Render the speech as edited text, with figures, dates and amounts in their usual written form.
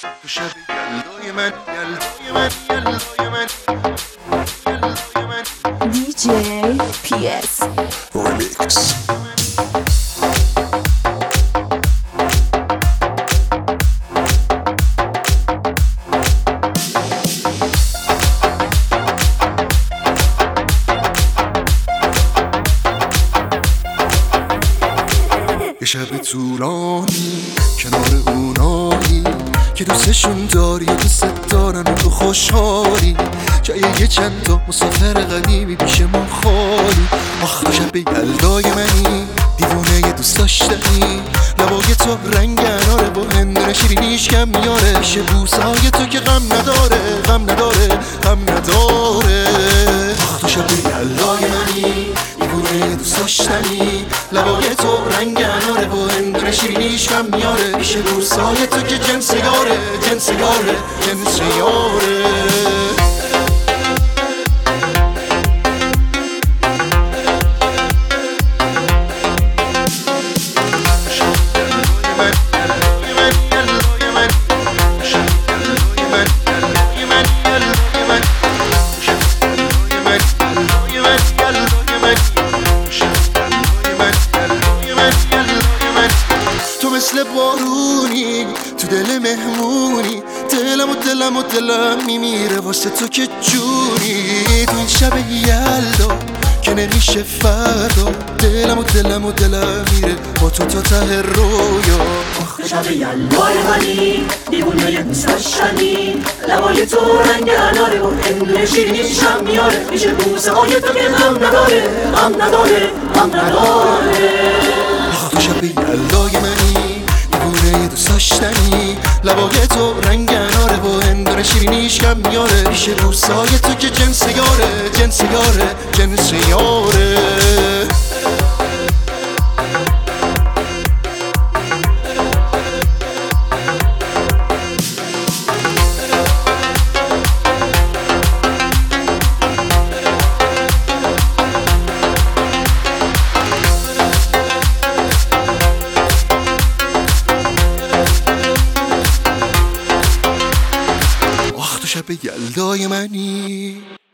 تو شب یلدای من یلدای من یلدای من یلدای من DJ PS Remix. یه شب طولانی کنار اونایی که دوستشون داری و دوست دارن و تو خوشحالی، جای یه چند تا مسافر قدیمی پیش ما خالی. آخ تو شب یلدای منی، دیوونه یه دوست داشتنی، لبای تو رنگ اناره با هندونه شیرینیش کم میاره، پیش بوسای تو که غم نداره غم نداره غم نداره. آخ تو شب یلدای منی، دیوونه یه دوست داشتنی، لبای تو رنگ اناره با هندونه شیرینیش کم میاره، پیش بوسای تو که جنس یاره جنس یاره جنس یاره. مثل بارونی تو دل مهمونی، دلم میمیره واسه تو که جونی. تو این شب یلدا که نمیشه فردا، دلم میره با تو تا ته رویا. شب یلدای منی، دیوونه یه دوست داشتنی، لبای تو رنگ اناره و هندونه شیرینیش هم میاره، میشه بوسه های تو که غم نداره غم نداره غم نداره. تو شب یلدای منی، دیوونه یه دوست داشتنی، لبای تو رنگ اناره و هندونه شیرینیش کم میاره، پیش بوسای تو که جنس یاره جنس یاره جنس یاره. شب یلدای منی.